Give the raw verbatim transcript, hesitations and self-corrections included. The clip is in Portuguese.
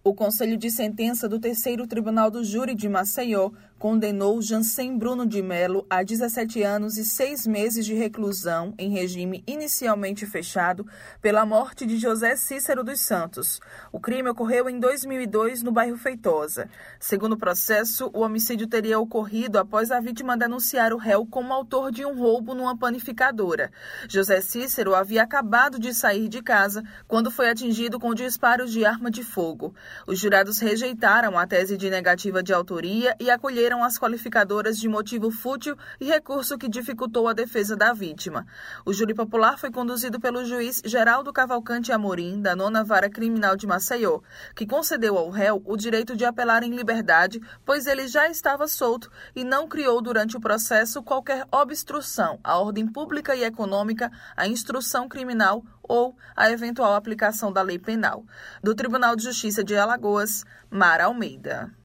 O Conselho de Sentença do Terceiro Tribunal do Júri de Maceió condenou Jansen Bruno de Melo a dezessete anos e seis meses de reclusão em regime inicialmente fechado pela morte de José Cícero dos Santos. O crime ocorreu em dois mil e dois no bairro Feitosa. Segundo o processo, o homicídio teria ocorrido após a vítima denunciar o réu como autor de um roubo numa panificadora. José Cícero havia acabado de sair de casa quando foi atingido com disparos de arma de fogo. Os jurados rejeitaram a tese de negativa de autoria e acolheram as qualificadoras de motivo fútil e recurso que dificultou a defesa da vítima. O júri popular foi conduzido pelo juiz Geraldo Cavalcante Amorim, da nona Vara Criminal de Maceió, que concedeu ao réu o direito de apelar em liberdade, pois ele já estava solto e não criou durante o processo qualquer obstrução à ordem pública e econômica, à instrução criminal ou à eventual aplicação da lei penal. Do Tribunal de Justiça de Alagoas, Mara Almeida.